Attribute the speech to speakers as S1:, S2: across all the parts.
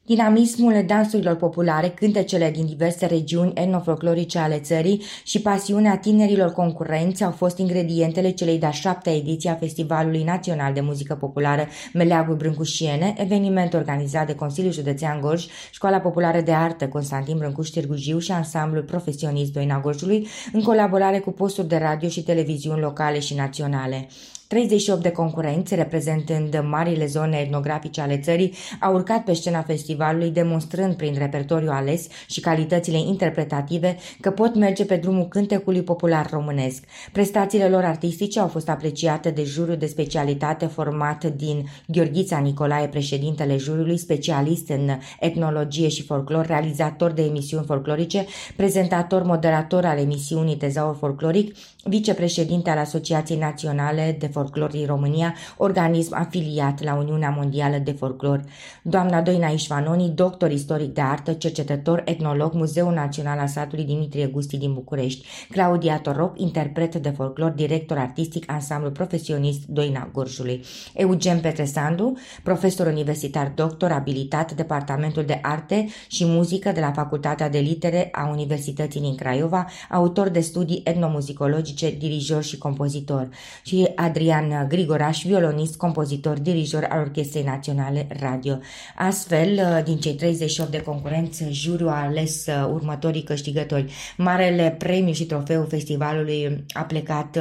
S1: Dinamismul dansurilor populare, cântecele din diverse regiuni etnofolclorice ale țării și pasiunea tinerilor concurenți au fost ingredientele celei de-a 7-a ediție a Festivalului Național de Muzică Populară Meleaguri Brâncușiene, eveniment organizat de Consiliul Județean Gorj, Școala Populară de Artă Constantin Brâncuș Târgu Jiu și Ansamblul Profesionist Doina Gorjului, în colaborare cu posturi de radio și televiziuni locale și naționale. 38 de concurenți, reprezentând marile zone etnografice ale țării, au urcat pe scena festivalului, demonstrând prin repertoriu ales și calitățile interpretative că pot merge pe drumul cântecului popular românesc. Prestațiile lor artistice au fost apreciate de juriul de specialitate format din Gheorghița Nicolae, președintele juriului, specialist în etnologie și folclor, realizator de emisiuni folclorice, prezentator, moderator al emisiunii Tezaur Folcloric, vicepreședinte al Asociației Naționale de Folclor din România, organism afiliat la Uniunea Mondială de Folclor. Doamna Doina Ișvanoni, doctor istoric de artă, cercetător, etnolog, Muzeul Național al Satului Dimitrie Gusti din București. Claudia Torop, interpret de folclor, director artistic, Ansamblul Profesionist Doina Gorjului. Eugen Petresandu, profesor universitar doctor, abilitat, Departamentul de Arte și Muzică de la Facultatea de Litere a Universității din Craiova, autor de studii etnomuzicologice, dirijor și compozitor. Și Adrian Grigoraș, violonist, compozitor, dirijor al Orchestrei Naționale Radio. Astfel, din cei 38 de concurenți, juriul a ales următorii câștigători. Marele premiu și trofeu festivalului a plecat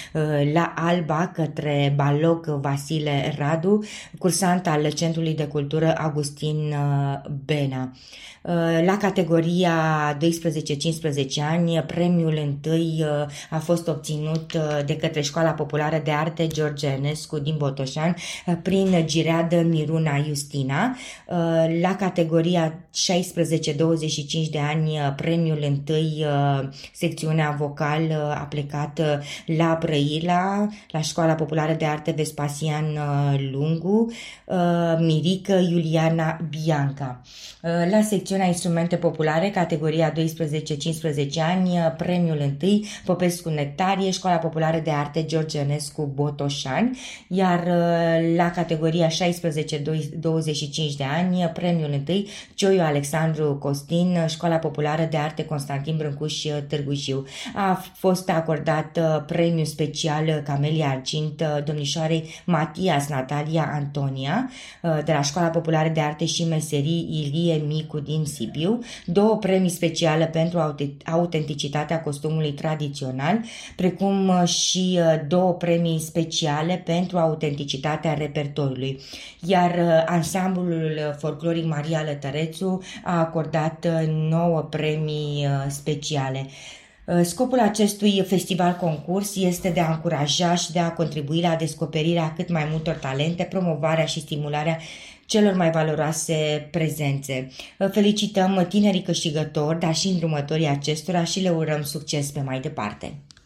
S1: la Alba către Balog Vasile Radu, cursant al Centrului de Cultură Augustin Bena. La categoria 12-15 ani, premiul întâi a fost obținut de către Școala Populară de Arte George Enescu din Botoșani prin gireadă Miruna Justina. La categoria 16-25 de ani, premiul întâi, secțiunea vocal, a plecat la Brăila, la Școala Populară de Arte Vespasian Lungu, Mirică Iuliana Bianca. La secțiunea instrumente populare, categoria 12-15 ani, premiul întâi, Popescu Nectarie, Școala Populară de Arte George Enescu Botoșani, iar la categoria 16-25 de ani, premiul întâi, Cioiu Alexandru Costin, Școala Populară de Arte Constantin Brâncuș Târgu Jiu. A fost acordat premiul special Camelia Argint domnișoarei Matias Natalia Antonia de la Școala Populară de Arte și Meserii Ilie Micu din Sibiu, 2 premii speciale pentru autenticitatea costumului tradițional, precum și 2 premii speciale pentru autenticitatea repertoriului. Iar ansamblul folcloric Maria Lătărețu a acordat 9 premii speciale. Scopul acestui festival-concurs este de a încuraja și de a contribui la descoperirea cât mai multor talente, promovarea și stimularea celor mai valoroase prezențe. Felicităm tinerii câștigători, dar și îndrumătorii acestora și le urăm succes pe mai departe.